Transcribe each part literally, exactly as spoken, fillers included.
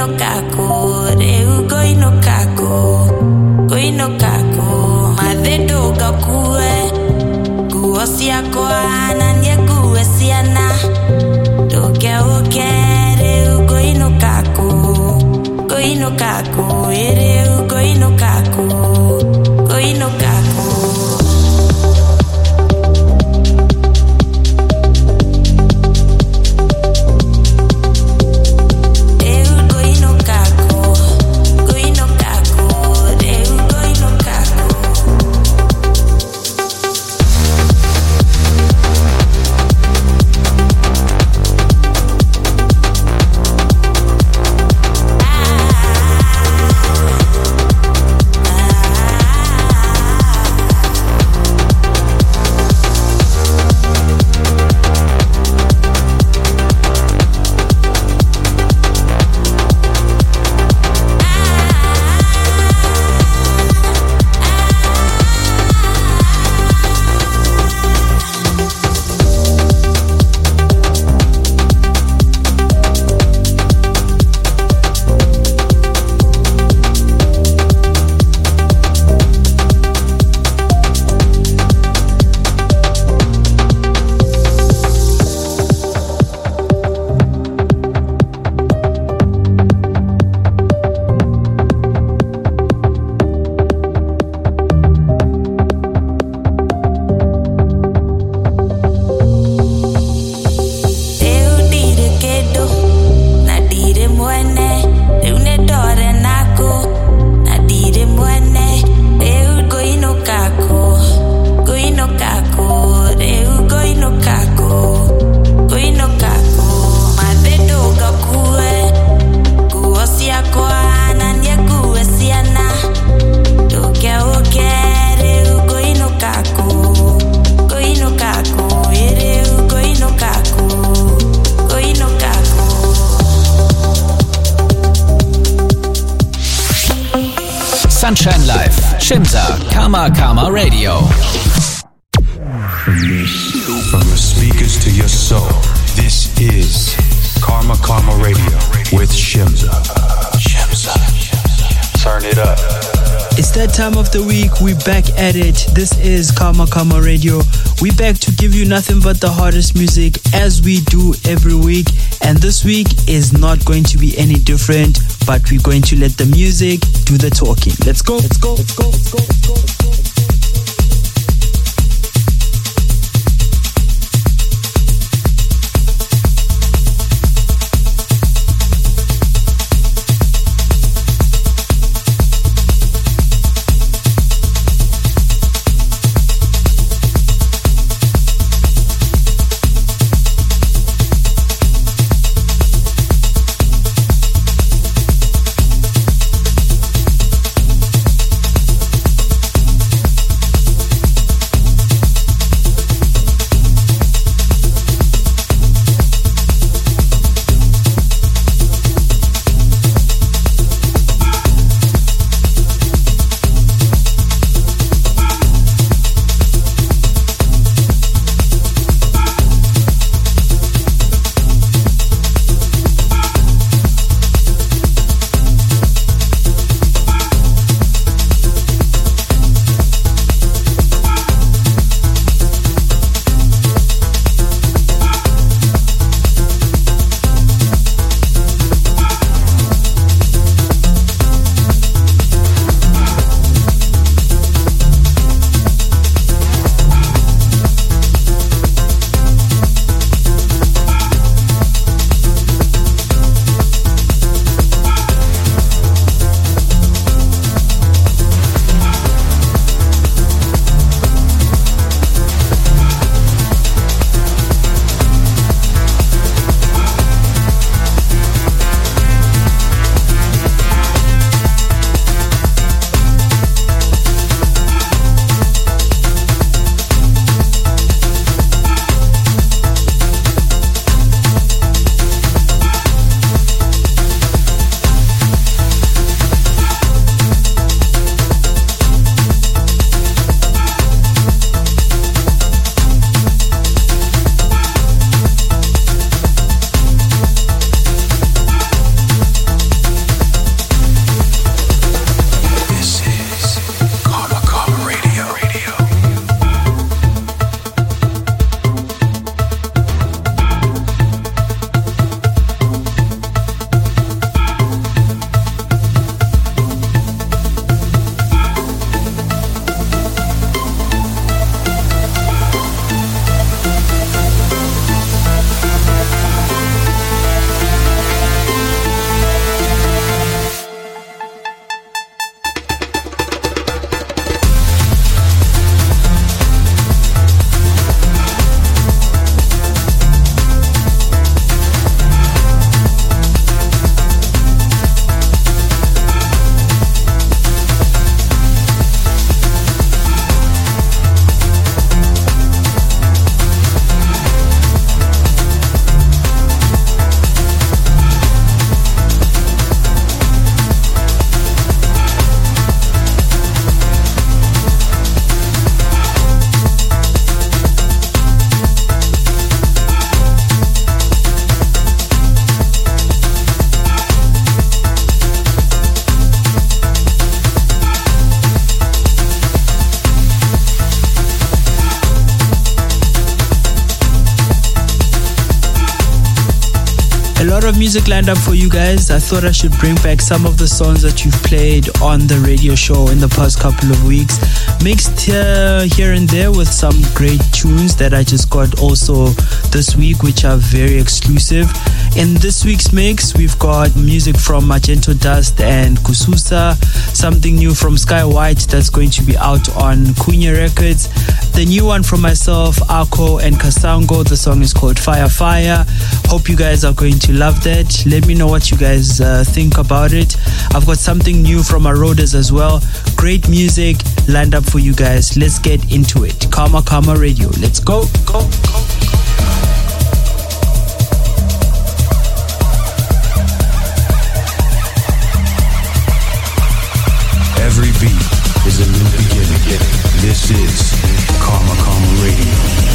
kako, reu goino kako, goino kako, madedo gakue, guosia koana nye gue siana, doke oke, reu goino kako, goino kako, reu goino kako, goino kako. Sunshine Live, Shimza, Karma Karma Radio. From the speakers to your soul, this is Karma Karma Radio with Shimza. Shimza. Turn it up. It's that time of the week. We back at it. This is Karma Karma Radio. We back to give you nothing but the hottest music as we do every week. And this week is not going to be any different, but we're going to let the music do the talking. Let's go. Let's go. Let's go. Let's go. Let's go. Let's go. of music lined up for you guys. I thought I should bring back some of the songs that you've played on the radio show in the past couple of weeks, mixed here, here and there with some great tunes that I just got also this week, which are very exclusive. In this week's mix, we've got music from Magento Dust and Kususa, something new from Sky White that's going to be out on Kunya Records, the new one from myself, Ako and Kasango. The song is called Fire Fire. Hope you guys are going to love that. Let me know what you guys uh, think about it. I've got something new from Arodas as well. Great music lined up for you guys. Let's get into it. Karma Karma Radio. Let's go, go, go. Every beat is a new beginning. This is Karma Karma Radio.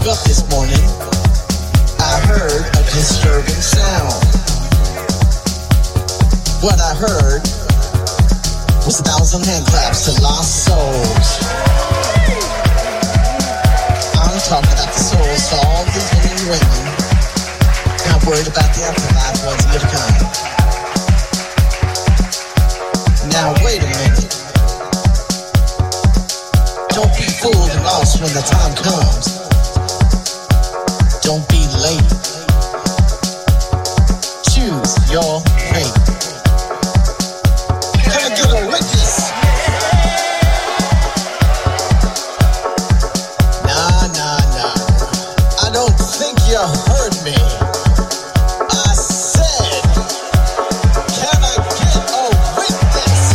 woke up this morning, I heard a disturbing sound. What I heard was a thousand hand claps to lost souls. I'm talking about the souls to all these men and women not worried about the afterlife ones yet to come. Now wait a minute. Don't be fooled and lost when the time comes. Don't be late. Choose your fate. Come and get a witness. Nah, nah, nah. I don't think you heard me. I said, can I get a witness?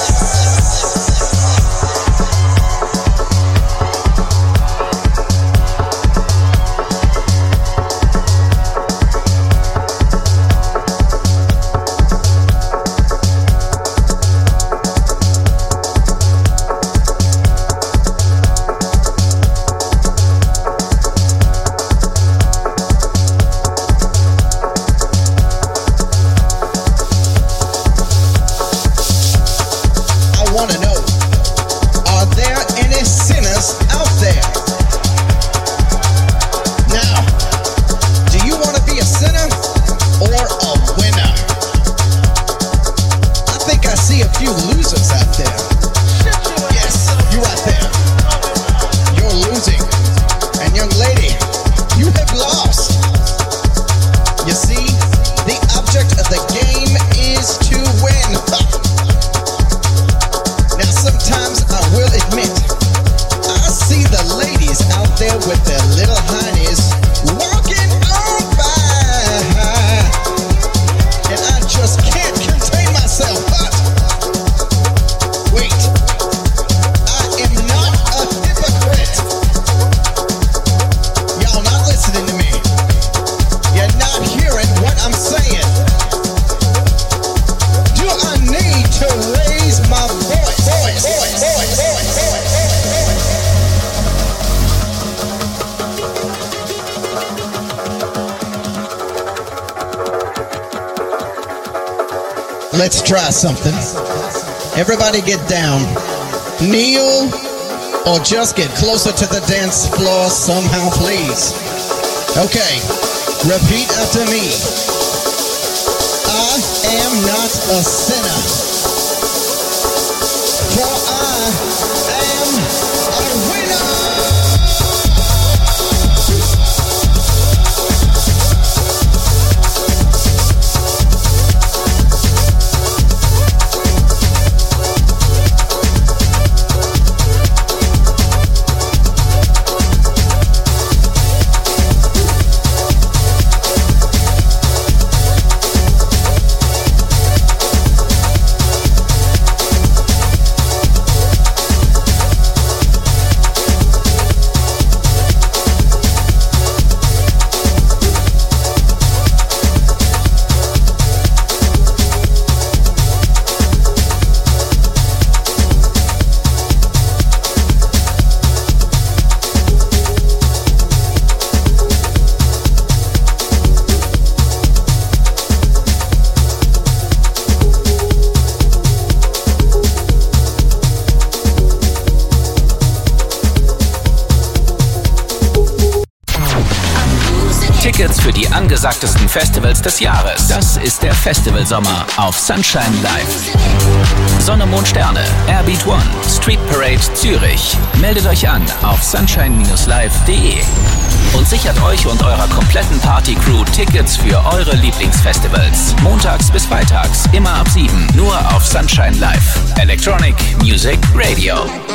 Let's try something. Everybody get down. Kneel or just get closer to the dance floor somehow, please. Okay, repeat after me. I am not a sinner, for I am a winner. Für die angesagtesten Festivals des Jahres. Das ist der Festivalsommer auf Sunshine Live. Sonne, Mond, Sterne, Airbeat One, Street Parade Zürich. Meldet euch an auf sunshine live punkt de und sichert euch und eurer kompletten Party-Crew Tickets für eure Lieblingsfestivals. Montags bis freitags, immer ab sieben, nur auf Sunshine Live. Electronic Music Radio.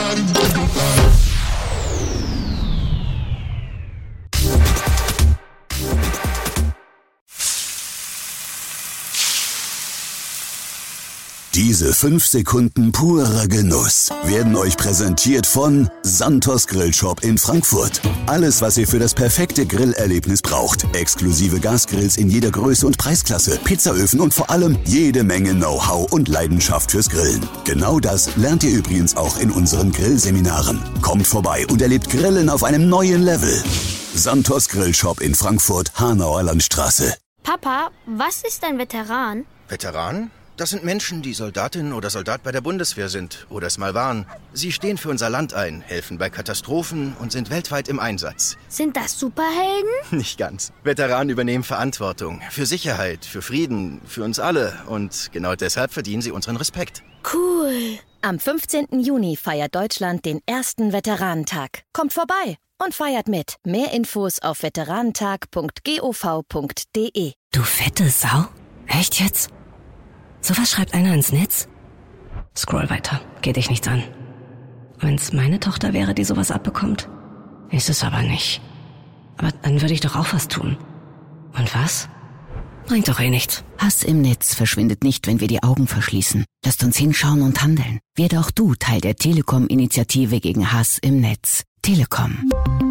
Diese fünf Sekunden purer Genuss werden euch präsentiert von Santos Grillshop in Frankfurt. Alles, was ihr für das perfekte Grillerlebnis braucht. Exklusive Gasgrills in jeder Größe und Preisklasse, Pizzaöfen und vor allem jede Menge Know-how und Leidenschaft fürs Grillen. Genau das lernt ihr übrigens auch in unseren Grillseminaren. Kommt vorbei und erlebt Grillen auf einem neuen Level. Santos Grillshop in Frankfurt, Hanauer Landstraße. Papa, was ist ein Veteran? Veteran? Das sind Menschen, die Soldatin oder Soldat bei der Bundeswehr sind oder es mal waren. Sie stehen für unser Land ein, helfen bei Katastrophen und sind weltweit im Einsatz. Sind das Superhelden? Nicht ganz. Veteranen übernehmen Verantwortung für Sicherheit, für Frieden, für uns alle. Und genau deshalb verdienen sie unseren Respekt. Cool. Am fünfzehnten Juni feiert Deutschland den ersten Veteranentag. Kommt vorbei und feiert mit. Mehr Infos auf veteranentag punkt gov punkt de. Du fette Sau? Echt jetzt? Sowas schreibt einer ins Netz? Scroll weiter, geht dich nichts an. Wenn's meine Tochter wäre, die sowas abbekommt? Ist es aber nicht. Aber dann würde ich doch auch was tun. Und was? Bringt doch eh nichts. Hass im Netz verschwindet nicht, wenn wir die Augen verschließen. Lasst uns hinschauen und handeln. Werde auch du Teil der Telekom-Initiative gegen Hass im Netz. Telekom.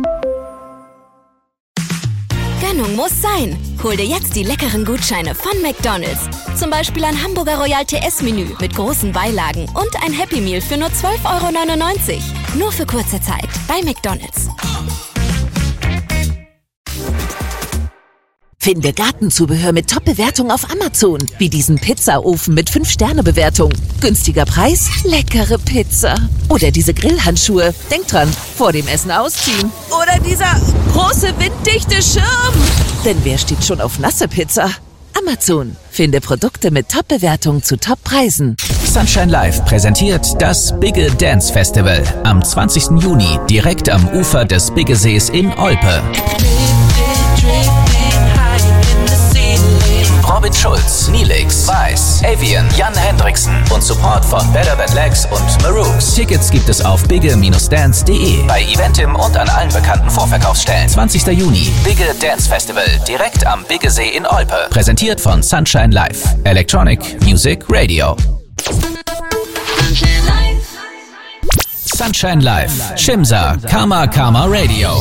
Gönnung muss sein. Hol dir jetzt die leckeren Gutscheine von McDonald's. Zum Beispiel ein Hamburger Royal T S-Menü mit großen Beilagen und ein Happy Meal für nur zwölf Euro neunundneunzig. Nur für kurze Zeit bei McDonald's. Finde Gartenzubehör mit Top-Bewertung auf Amazon. Wie diesen Pizzaofen mit fünf Sterne Bewertung. Günstiger Preis, leckere Pizza. Oder diese Grillhandschuhe. Denk dran, vor dem Essen ausziehen. Oder dieser große winddichte Schirm. Denn wer steht schon auf nasse Pizza? Amazon. Finde Produkte mit Top-Bewertung zu Top-Preisen. Sunshine Live präsentiert das Bigge Dance Festival am zwanzigsten Juni direkt am Ufer des Biggesees in Olpe. Robin Schulz, Nilix, Weiß, Avian, Jan Hendriksen und Support von Better Bad Legs und Marooks. Tickets gibt es auf bigge Bindestrich dance punkt de, bei Eventim und an allen bekannten Vorverkaufsstellen. zwanzigsten Juni, Bigge Dance Festival, direkt am Biggesee in Olpe. Präsentiert von Sunshine Live, Electronic Music Radio. Sunshine Live, Shimza, Karma Karma Radio.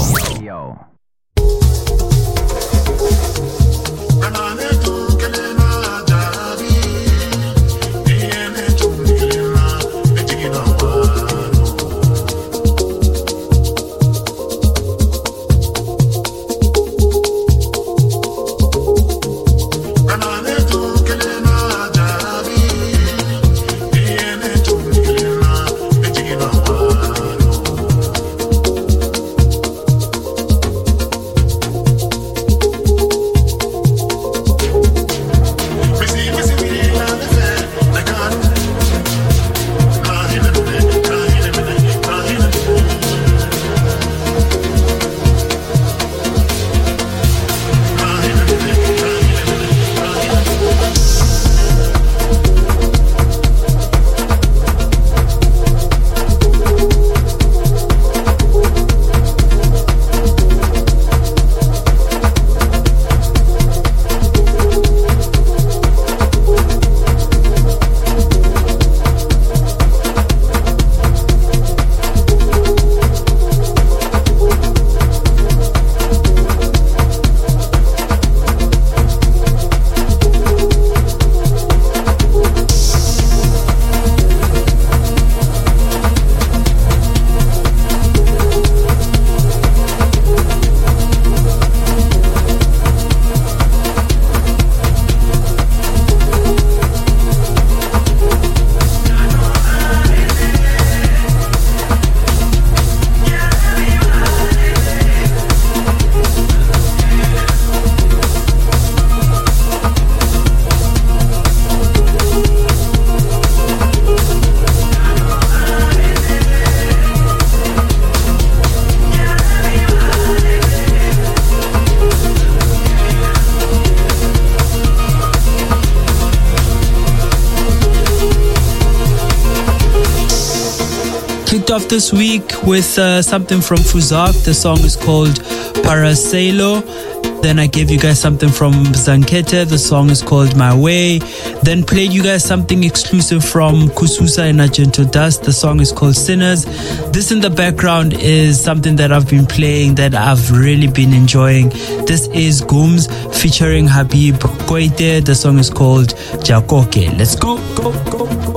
Off this week with uh, something from Fuzak. The song is called Paraselo. Then I gave you guys something from Zankete. The song is called My Way. Then played you guys something exclusive from Kususa and Argento Dust. The song is called Sinners. This in the background is something that I've been playing that I've really been enjoying. This is Gooms featuring Habib Koite. The song is called Jakoke. Let's go, go, go, go.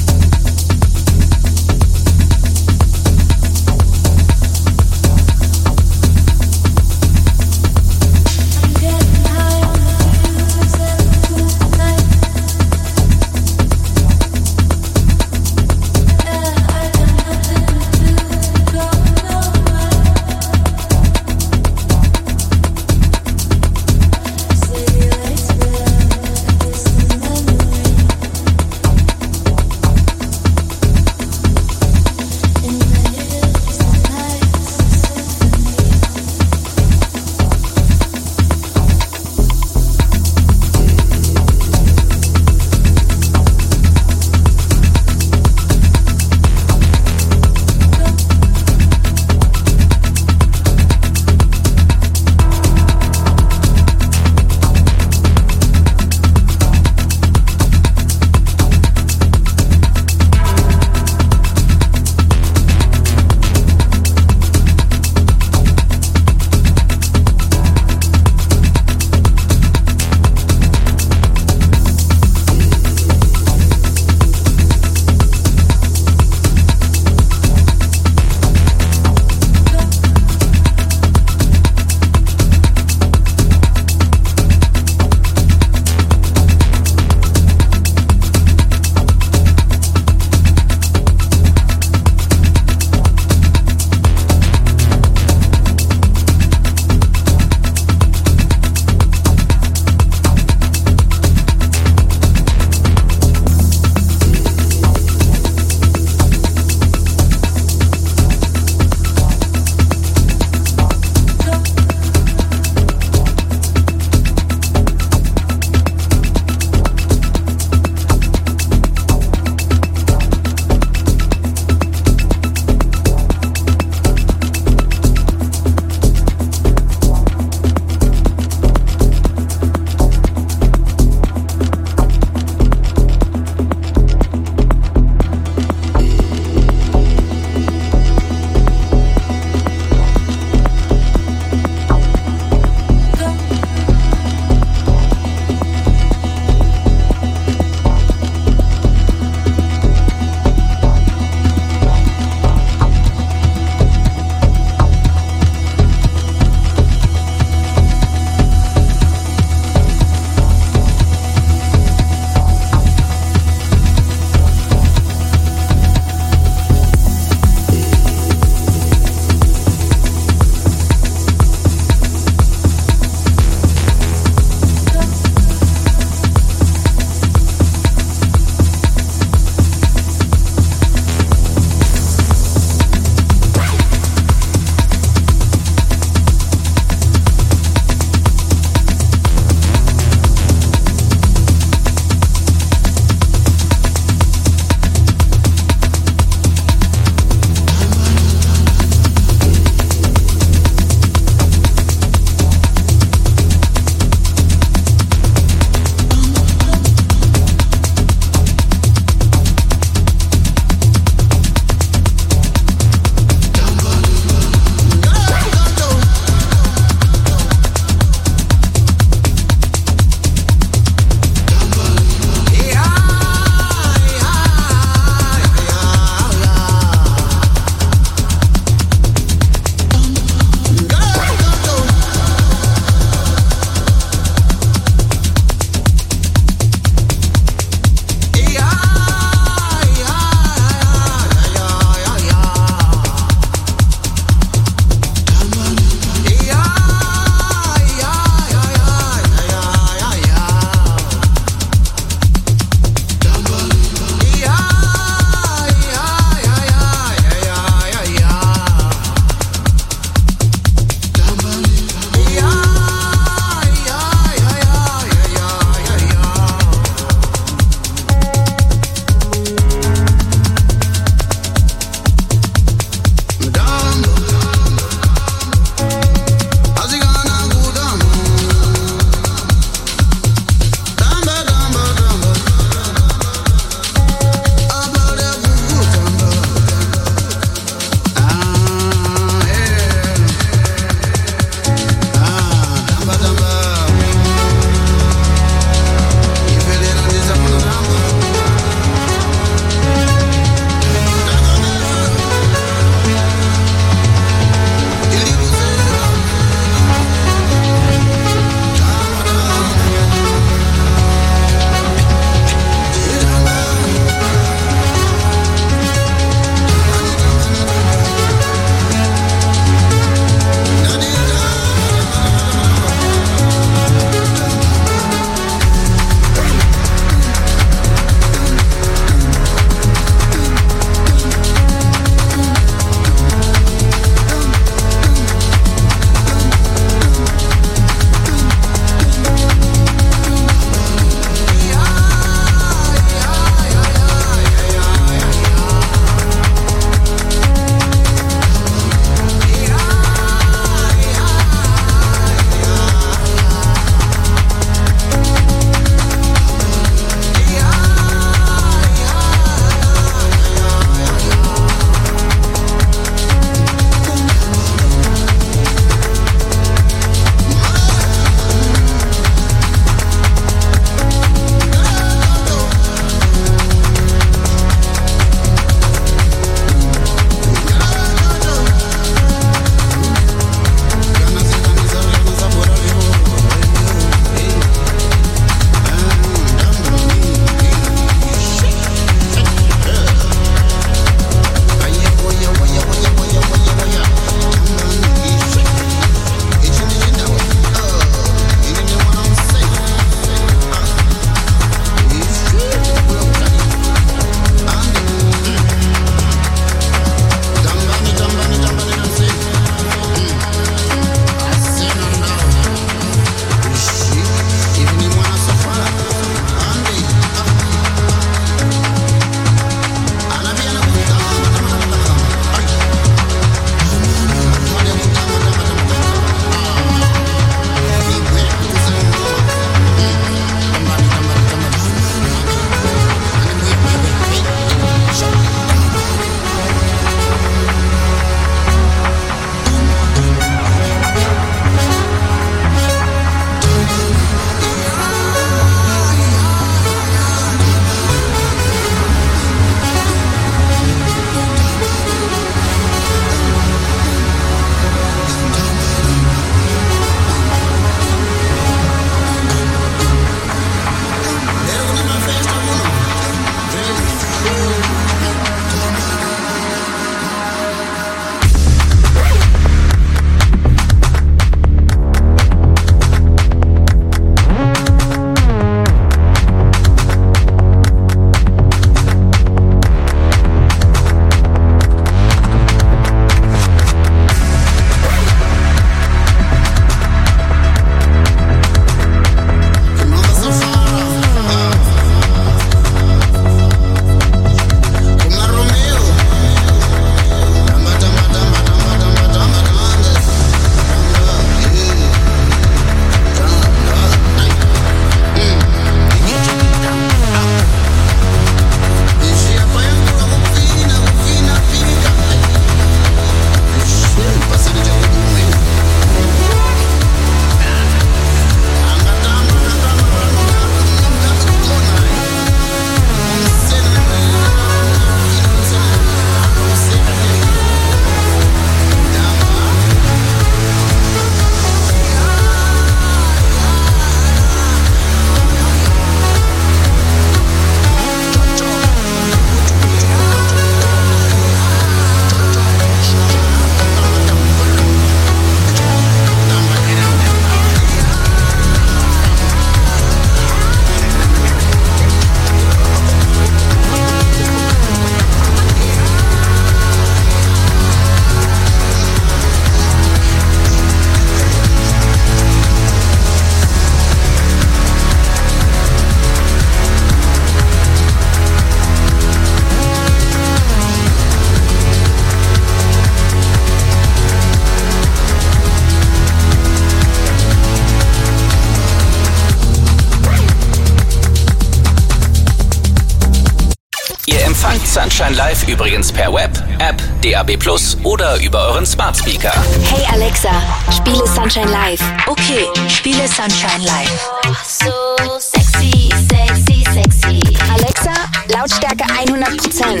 Ihr empfangt Sunshine Live übrigens per Web, App, D A B plus oder über euren Smart Speaker. Hey Alexa, spiele Sunshine Live. Okay, spiele Sunshine Live. So sexy, sexy, sexy. Alexa, Lautstärke hundert Prozent.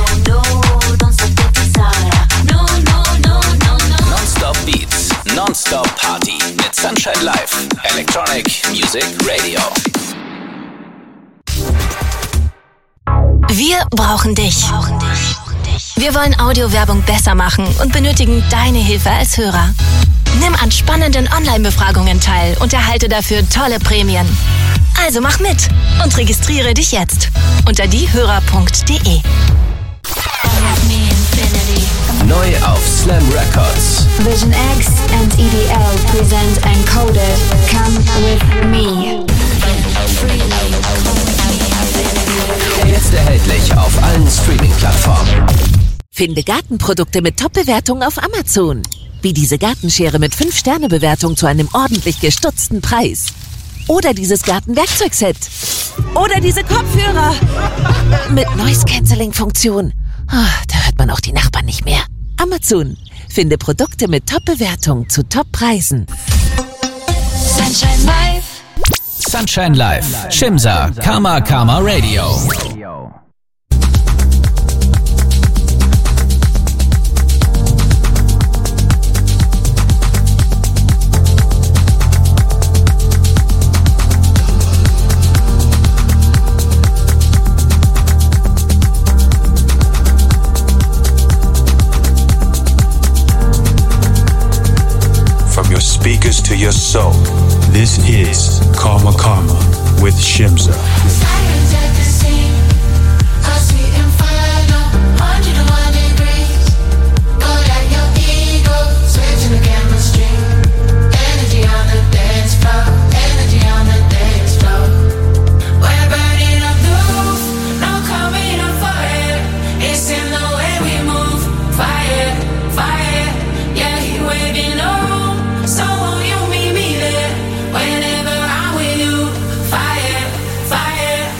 Non-Stop Beats, Non-Stop Party mit Sunshine Live, Electronic Music Radio. Wir brauchen dich. Wir wollen Audiowerbung besser machen und benötigen deine Hilfe als Hörer. Nimm an spannenden Online-Befragungen teil und erhalte dafür tolle Prämien. Also mach mit und registriere dich jetzt unter diehörer punkt de. Neu auf Slam Records. Vision X and E D L present Encoded. Come with me. Jetzt erhältlich auf allen Streaming-Plattformen. Finde Gartenprodukte mit Top-Bewertungen auf Amazon. Wie diese Gartenschere mit fünf Sterne Bewertung zu einem ordentlich gestutzten Preis. Oder dieses Gartenwerkzeugset. Oder diese Kopfhörer. Mit Noise-Canceling-Funktion. Oh, da hört man auch die Nachbarn nicht mehr. Amazon. Finde Produkte mit Top-Bewertung zu Top-Preisen. Sunshine Live. Sunshine Live. Shimza, Karma Karma Radio. From your speakers to your soul, this is Karma Karma with Shimza. Sirens at the scene, a sweet inferno, one hundred one degrees. Go at your ego, switching the chemistry. Energy on the dance floor, energy on the dance floor. We're burning up the roof, no coming up for air. It's in the way we move, fire, fire. Yeah, he waving the room, so won't you meet me there? Whenever I'm with you, fire, fire.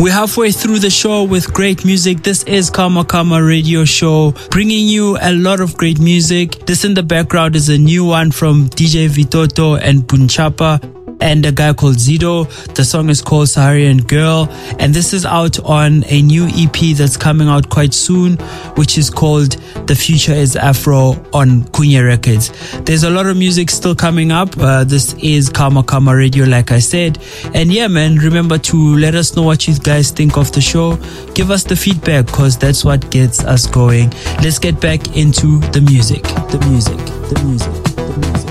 We're halfway through the show with great music. This is Karma Karma Radio Show, bringing you a lot of great music. This in the background is a new one from D J Vitoto and Bunchapa and a guy called Zido. The song is called Saharian Girl, and this is out on a new E P that's coming out quite soon, which is called The Future is Afro on Kunya Records. There's a lot of music still coming up. Uh, this is Karma Karma Radio, like I said. And yeah, man, remember to let us know what you guys think of the show. Give us the feedback, because that's what gets us going. Let's get back into the music. The music. The music. The music.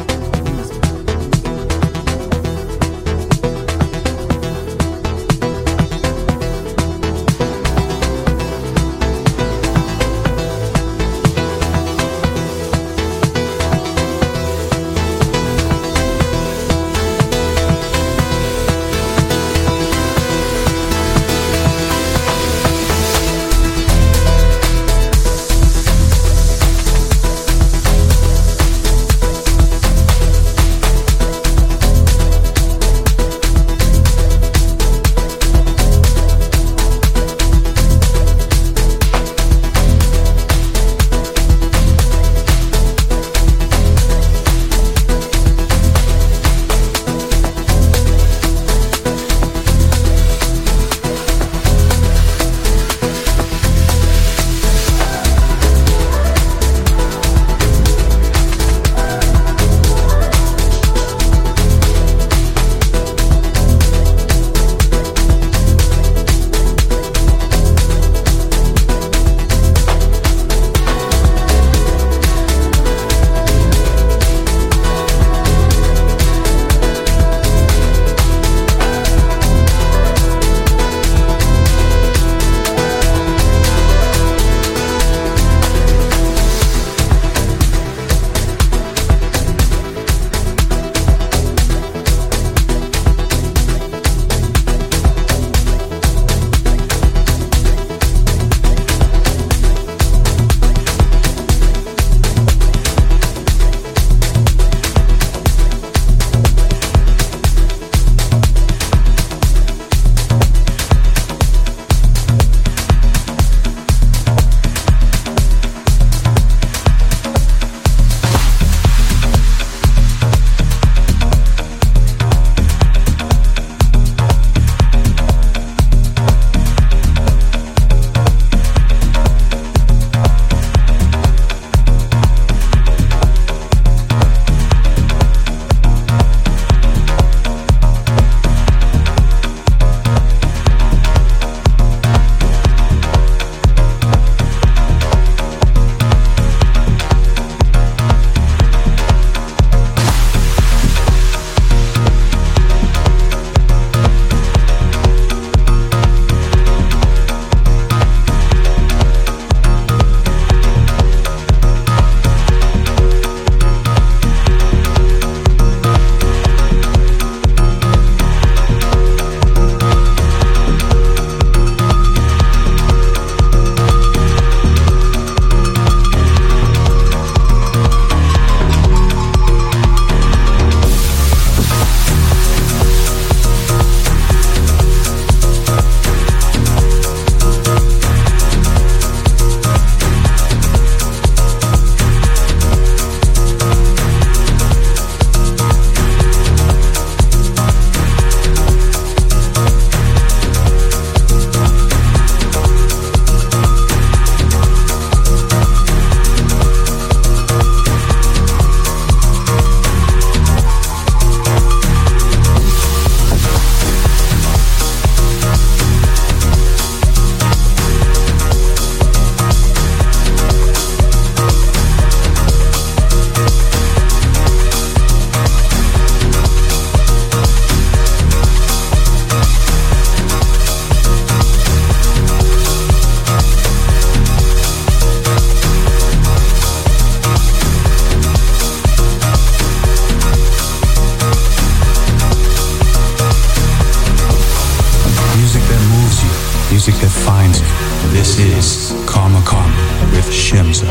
music that finds you. This is Karma Karma with Shimza.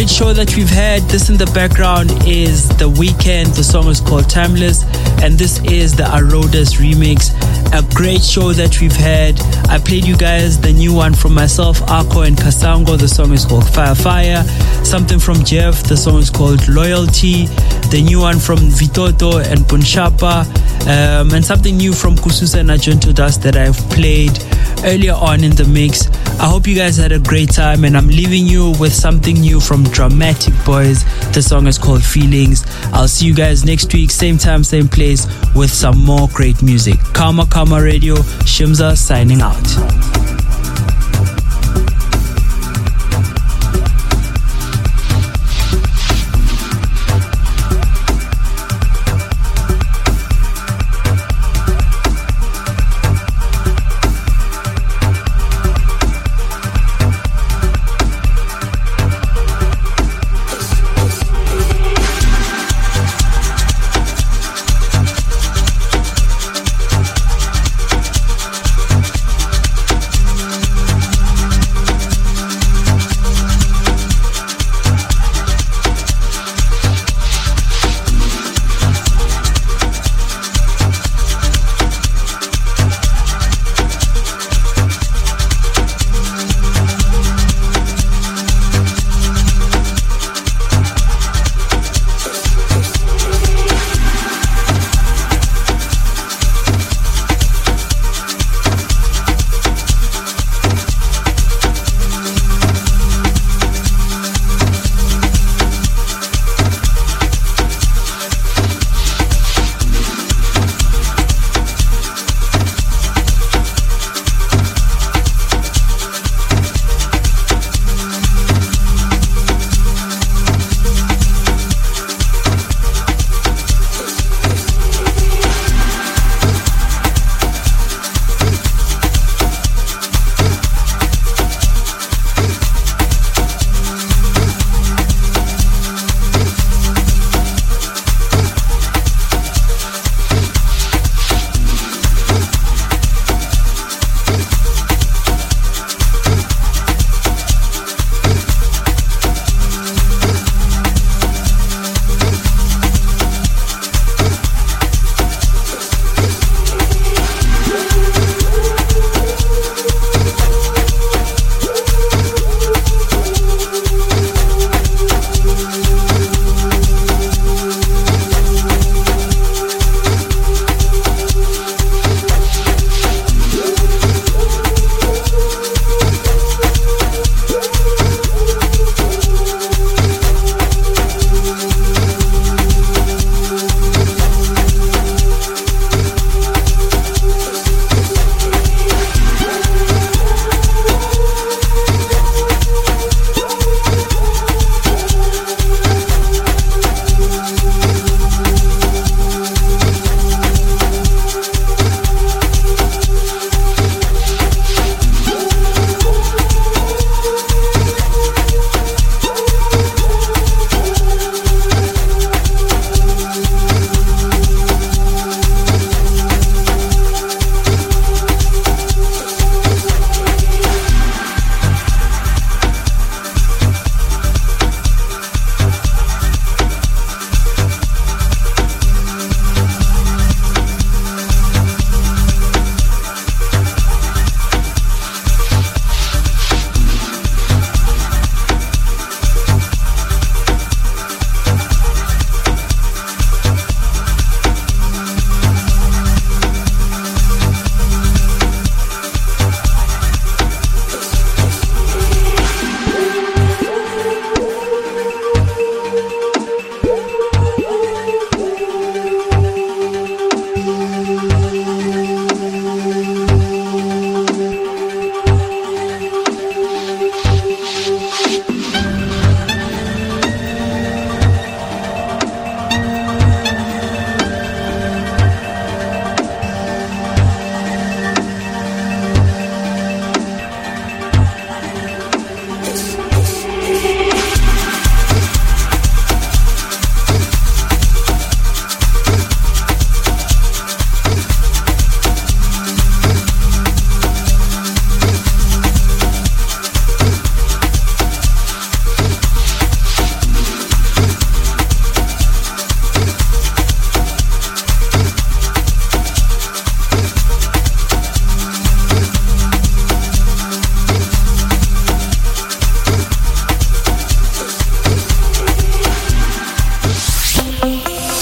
great show that we've had. This in the background is The Weeknd. The song is called Timeless, and this is the Arodas remix. A great show that we've had. I played you guys the new one from myself, Arco and Kasango. The song is called Fire Fire. Something from Jeff. The song is called Loyalty. The new one from Vitoto and Punshapa. Um, and something new from Kususa and Argento Dust that I've played earlier on in the mix. I hope you guys had a great time, and I'm leaving you with something new from Dramatic Boys. The song is called Feelings. I'll see you guys next week, same time, same place, with some more great music. Karma Karma Radio, Shimza signing out.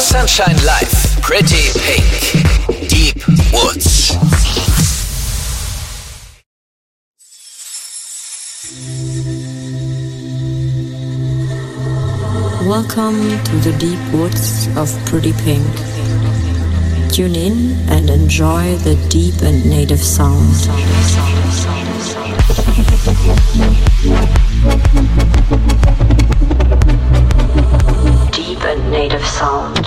Sunshine Live. Pretty Pink. Deep Woods. Welcome to the deep woods of Pretty Pink. Tune in and enjoy the deep and native sound. Deep and native sound.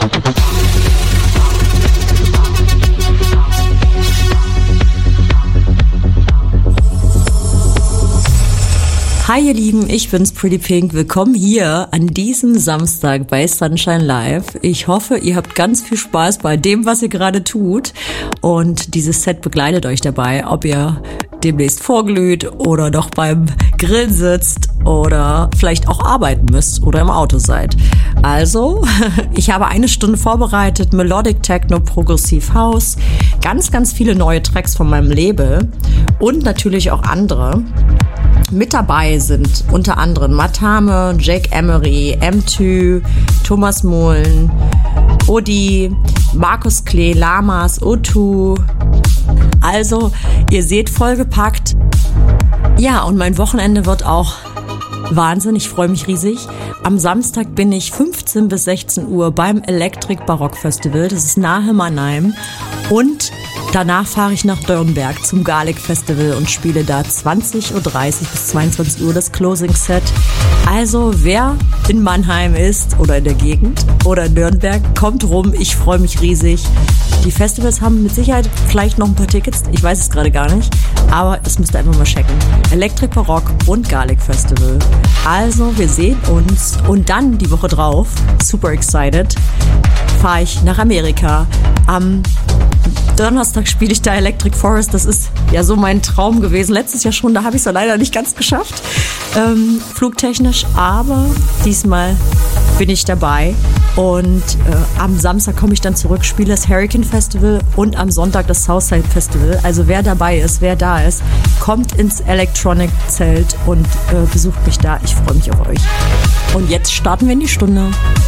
Hi ihr Lieben, ich bin's Pretty Pink. Willkommen hier an diesem Samstag bei Sunshine Live. Ich hoffe, ihr habt ganz viel Spaß bei dem, was ihr gerade tut. Und dieses Set begleitet euch dabei, ob ihr demnächst vorglüht oder doch beim Grillen sitzt oder vielleicht auch arbeiten müsst oder im Auto seid. Also, ich habe eine Stunde vorbereitet, Melodic Techno, Progressive House, ganz, ganz viele neue Tracks von meinem Label und natürlich auch andere. Mit dabei sind unter anderem Matame, Jake Emery, M zwei, Thomas Mohlen, Odi, Markus Klee, Lamas, O zwei. Also, ihr seht, vollgepackt. Ja, und mein Wochenende wird auch Wahnsinn, ich freue mich riesig. Am Samstag bin ich fünfzehn bis sechzehn Uhr beim Electric Barock Festival. Das ist nahe Mannheim. Und danach fahre ich nach Nürnberg zum Garlic Festival und spiele da zwanzig Uhr dreißig bis zweiundzwanzig Uhr das Closing Set. Also wer in Mannheim ist oder in der Gegend oder in Nürnberg, kommt rum. Ich freue mich riesig. Die Festivals haben mit Sicherheit vielleicht noch ein paar Tickets. Ich weiß es gerade gar nicht. Aber das müsst ihr einfach mal checken. Electric Barock und Garlic Festival. Also wir sehen uns. Und dann die Woche drauf, super excited, fahre ich nach Amerika. Am Donnerstag spiele ich da Electric Forest. Das ist ja so mein Traum gewesen. Letztes Jahr schon, da habe ich es ja leider nicht ganz geschafft. Ähm, flugtechnisch, aber diesmal bin ich dabei. Und äh, am Samstag komme ich dann zurück, spiele das Hurricane Festival und am Sonntag das Southside Festival. Also wer dabei ist, wer da ist, kommt ins Electronic Zelt und äh, besucht mich da. Ich freue mich auf euch. Und jetzt starten wir in die Stunde.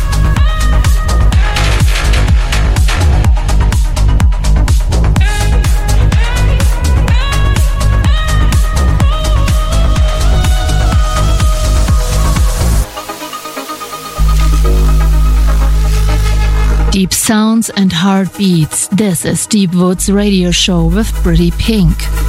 Deep sounds and heartbeats. This is Deep Woods Radio Show with Pretty Pink.